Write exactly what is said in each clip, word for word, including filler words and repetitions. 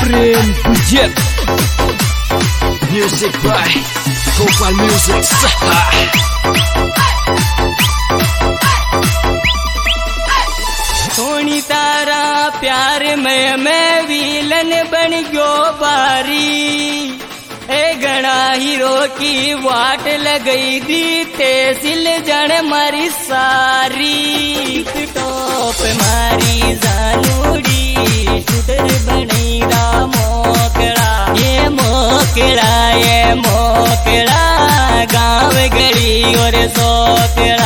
Prem Jet Music by Gopal Music Saha Soni तारा प्यार में मैं विलन बन गयो बारी ए गणा हीरो की वाट लगई दी तेसिल जन मारी सारी टॉप मारी जानूड़ी शूटर बनी रा मोकड़ा ये मोकड़ा ये मोकड़ा गाँव गली और सोकड़ा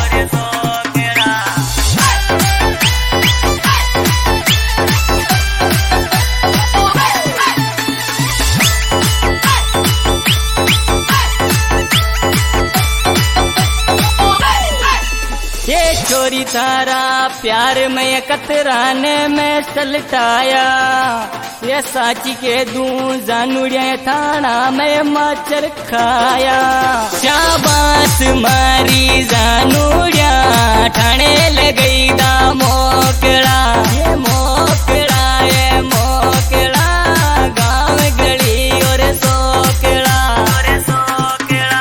चोरी तारा प्यार में कतराने में सलटाया ये साची के दूं जानूड़िया थाना में माचर खाया शाबाश मारी जानूड़िया ठाणे लगई दा मोकड़ा ये मोकड़ा ये मोकड़ा गाँव गली और सोकड़ा और सोकड़ा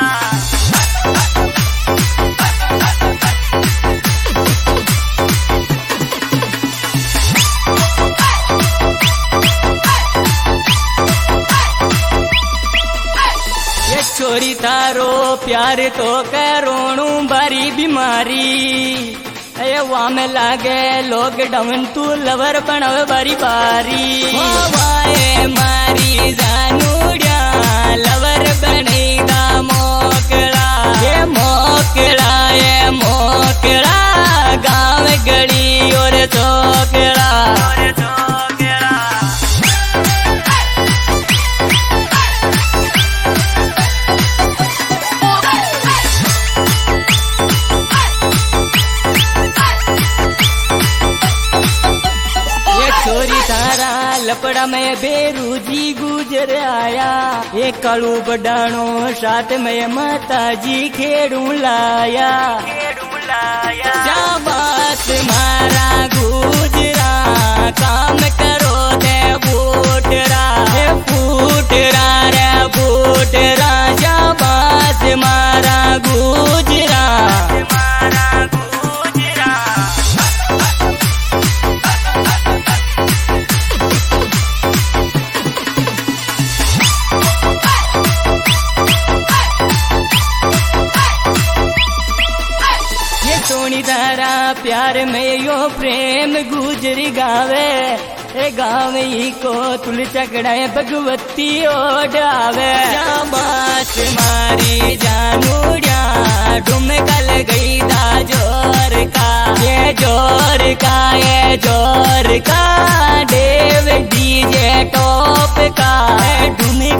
छोरी तारो प्यार तो करोणू बारी बीमारी अये वहाँ में लागे लॉकडाउन तू लवर बनव बारी बारी वाए मारी जानूड़िया लवर बनी दा मोकड़ा ये मोकड़ा ये मोकड़ा गाँव गली और चौकड़ा चोरी तारा लपड़ा में बेरूजी गुजर आया ये कलू बडानो साथ में माता जी खेड़ू लाया शाबाश मारा गुजरा काम करो दे बूटरा रे बूटरा रे बूटरा शाबाश मारा गुजरा मारा गुजरा सोनी तारा प्यार में यो प्रेम गुजर गावे ए गाँव ही को तुल चकड़ाए भगवती ओढ़ावे शाबाश मारी जानूड़िया ढुमकल गई दा जोर का ये जोर का ये जोर का देव डीजे टॉप का ढूम